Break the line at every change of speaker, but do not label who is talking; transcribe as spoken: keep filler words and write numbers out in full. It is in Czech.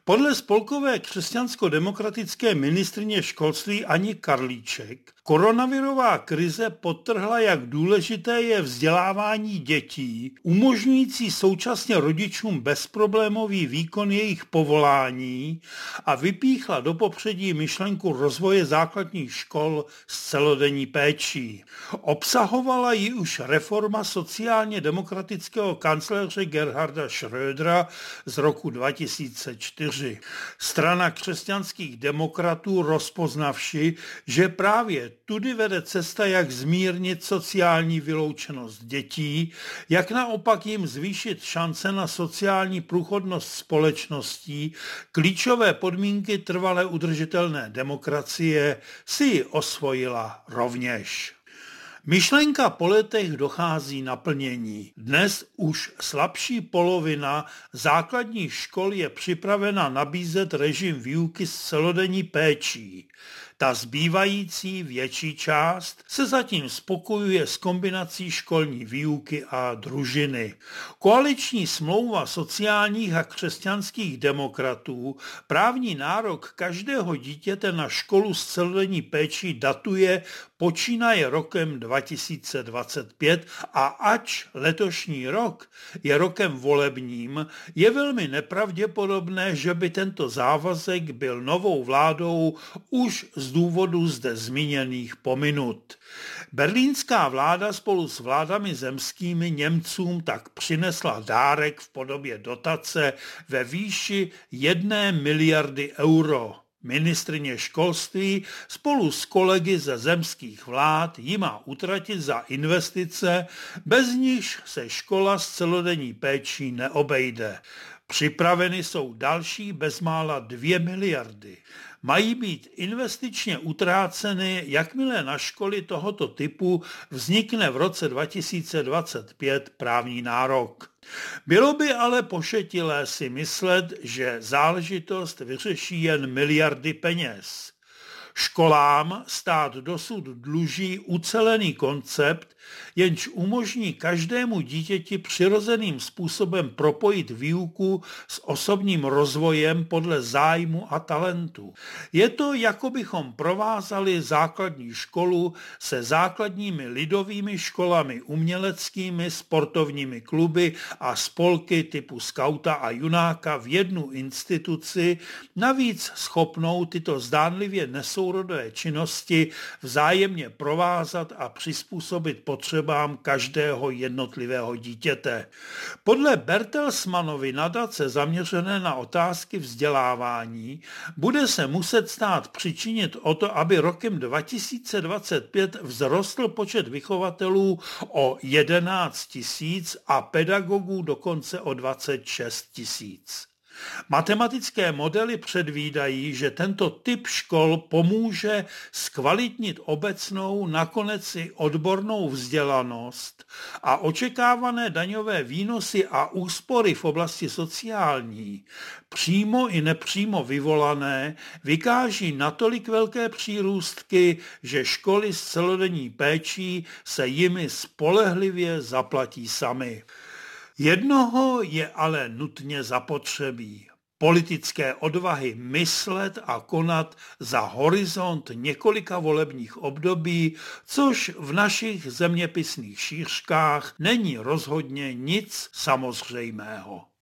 Podle spolkové křesťansko-demokratické ministryně školství Ani Karlíček koronavirová krize podtrhla, jak důležité je vzdělávání dětí, umožňující současně rodičům bezproblémový výkon jejich povolání, a vypíchla do popředí myšlenku rozvoje základních škol s celodenní péčí. Obsahovala ji už reforma sociálně demokratického kancléře Gerharda Schrödera z roku dva tisíce čtyři. Strana křesťanských demokratů, rozpoznavši, že právě tudy vede cesta, jak zmírnit sociální vyloučenost dětí, jak naopak jim zvýšit šance na sociální průchodnost společností, klíčové podmínky trvale udržitelné demokracie, si ji osvojila rovněž. Myšlenka po letech dochází naplnění. Dnes už slabší polovina základních škol je připravena nabízet režim výuky s celodenní péčí. Ta zbývající větší část se zatím spokojuje s kombinací školní výuky a družiny. Koaliční smlouva sociálních a křesťanských demokratů právní nárok každého dítěte na školu s celodenní péčí datuje počínaje rokem dva tisíce dvacet pět, a ač letošní rok je rokem volebním, je velmi nepravděpodobné, že by tento závazek byl novou vládou už z důvodu zde zmíněných pominut. Berlínská vláda spolu s vládami zemskými Němcům tak přinesla dárek v podobě dotace ve výši jedné miliardy euro. Ministryně školství spolu s kolegy ze zemských vlád ji má utratit za investice, bez nichž se škola s celodenní péčí neobejde. Připraveny jsou další bezmála dvě miliardy. Mají být investičně utráceny, jakmile na školy tohoto typu vznikne v roce dva tisíce dvacet pět právní nárok. Bylo by ale pošetilé si myslet, že záležitost vyřeší jen miliardy peněz. Školám stát dosud dluží ucelený koncept, jenž umožní každému dítěti přirozeným způsobem propojit výuku s osobním rozvojem podle zájmu a talentu. Je to, jako bychom provázali základní školu se základními lidovými školami uměleckými, sportovními kluby a spolky typu skauta a junáka v jednu instituci, navíc schopnou tyto zdánlivě nesourodé činnosti vzájemně provázat a přizpůsobit potřebám každého jednotlivého dítěte. Podle Bertelsmannovy nadace zaměřené na otázky vzdělávání bude se muset stát přičinit o to, aby rokem dva tisíce dvacet pět vzrostl počet vychovatelů o jedenáct tisíc a pedagogů dokonce o dvacet šest tisíc. Matematické modely předvídají, že tento typ škol pomůže zkvalitnit obecnou, nakonec i odbornou vzdělanost, a očekávané daňové výnosy a úspory v oblasti sociální, přímo i nepřímo vyvolané, vykáží natolik velké přírůstky, že školy s celodenní péčí se jimi spolehlivě zaplatí samy. Jednoho je ale nutně zapotřebí: politické odvahy myslet a konat za horizont několika volebních období, což v našich zeměpisných šířkách není rozhodně nic samozřejmého.